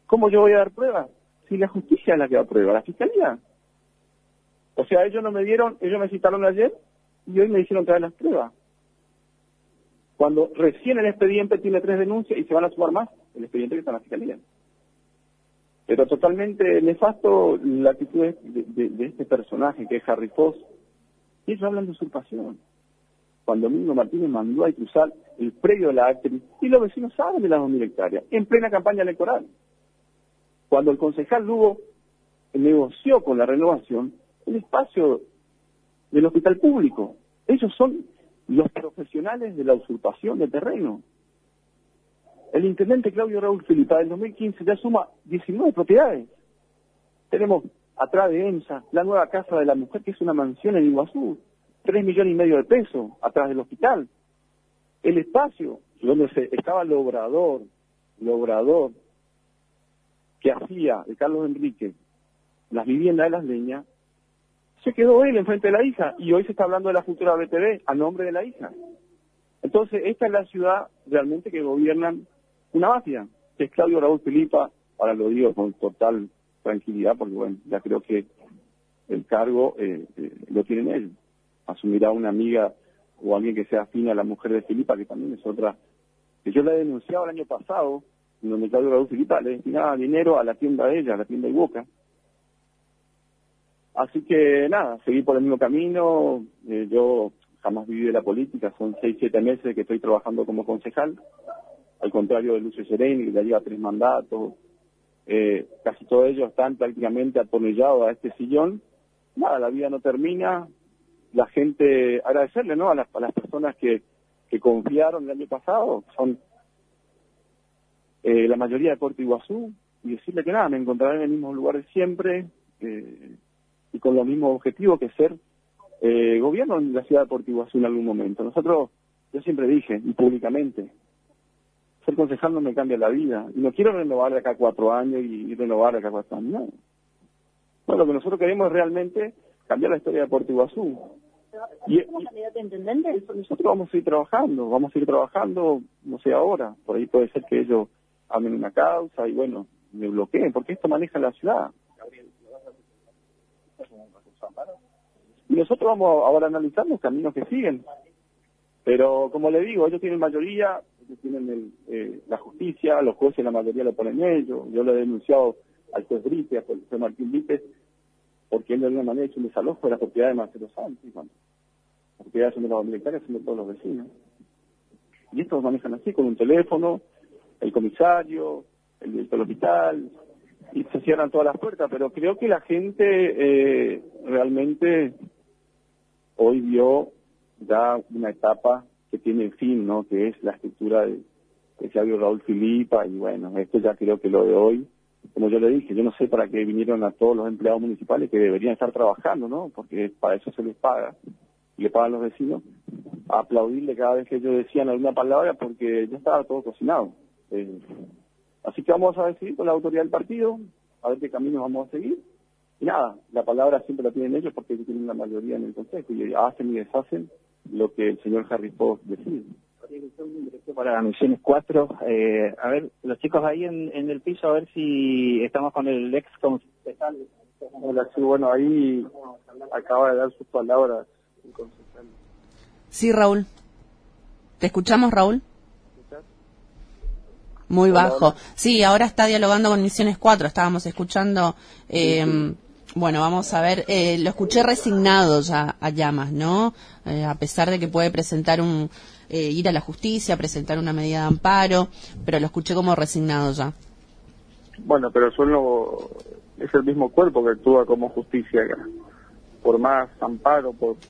¿Cómo yo voy a dar pruebas? Si la justicia es la que da prueba, la fiscalía. O sea, ellos no me dieron, ellos me citaron ayer y hoy me hicieron traer las pruebas. Cuando recién el expediente tiene 3 denuncias y se van a sumar más, el expediente que está en la fiscalía. Pero totalmente nefasto la actitud de este personaje que es Harry Foss. Y ellos hablan de usurpación. Cuando Domingo Martínez mandó a cruzar el predio de la actriz, y los vecinos saben de las 2.000 hectáreas, en plena campaña electoral. Cuando el concejal Lugo negoció con la renovación el espacio del hospital público. Ellos son los profesionales de la usurpación de terreno. El intendente Claudio Raúl Filipa del 2015 ya suma 19 propiedades. Tenemos atrás de EMSA la nueva casa de la mujer, que es una mansión en Iguazú, 3,5 millones de pesos atrás del hospital. El espacio donde estaba el obrador que hacía de Carlos Enrique las viviendas de Las Leñas, se quedó él enfrente de la hija y hoy se está hablando de la futura BTV a nombre de la hija. Entonces, esta es la ciudad realmente que gobiernan una mafia, que es Claudio Raúl Filipa. Ahora lo digo con total tranquilidad porque, bueno, ya creo que el cargo lo tienen ellos. Asumirá una amiga o alguien que sea afín a la mujer de Filipa, que también es otra, que yo la he denunciado el año pasado, en donde Claudio Raúl Filipa le destinaba dinero a la tienda de ella, a la tienda de Boca. Así que nada, seguí por el mismo camino. Yo jamás viví de la política, son 6, 7 meses que estoy trabajando como concejal, al contrario de Lucio Sereni, que ya lleva 3 mandatos. Casi todos ellos están prácticamente atornillados a este sillón. Nada, la vida no termina. La gente, agradecerle, ¿no?, a las personas que confiaron el año pasado, son la mayoría de Puerto Iguazú, y decirle que nada, me encontraré en el mismo lugar de siempre, y con los mismos objetivos, que ser gobierno en la ciudad de Puerto Iguazú en algún momento. Yo siempre dije, y públicamente, ser concejal no me cambia la vida, y no quiero renovar de acá 4 años y renovar de acá 4 años, no. Bueno, lo que nosotros queremos es realmente cambiar la historia de Puerto Iguazú. ¿Como candidato a intendente? Nosotros vamos a ir trabajando, no sé ahora, por ahí puede ser que ellos amen una causa y bueno, me bloqueen, porque esto maneja la ciudad. Y nosotros vamos ahora a analizar los caminos que siguen. Pero como le digo, ellos tienen mayoría, ellos tienen la justicia, los jueces la mayoría lo ponen ellos. Yo lo he denunciado al juez Brites, al juez Martín Brites, porque él de alguna manera ha hecho un desalojo de la propiedad de Marcelo Santos. Bueno, las propiedades son de los militares, son de todos los vecinos. Y estos manejan así, con un teléfono, el comisario, el director del hospital, y se cierran todas las puertas. Pero creo que la gente realmente hoy vio ya una etapa que tiene fin, ¿no?, que es la estructura de Claudio Raúl Filipa, y bueno, esto ya creo que lo de hoy, como yo le dije, yo no sé para qué vinieron a todos los empleados municipales que deberían estar trabajando, ¿no?, porque para eso se les paga, y le pagan los vecinos, a aplaudirle cada vez que ellos decían alguna palabra, porque ya estaba todo cocinado. Así que vamos a decidir con la autoridad del partido, a ver qué camino vamos a seguir, y nada, la palabra siempre la tienen ellos porque ellos tienen la mayoría en el consejo, y hacen y deshacen lo que el señor Harry Foss decide. Para Misiones 4, a ver, los chicos ahí en el piso, a ver si estamos con el ex concejal. Hola, sí, bueno, ahí acaba de dar sus palabras el concejal. Sí, Raúl. ¿Te escuchamos, Raúl? Muy bajo. Hola. Sí, ahora está dialogando con Misiones 4, estábamos escuchando. Bueno, vamos a ver, lo escuché resignado ya a Llamas, ¿no? A pesar de que puede presentar ir a la justicia, presentar una medida de amparo, pero lo escuché como resignado ya. Bueno, pero es el mismo cuerpo que actúa como justicia acá. Por más amparo, por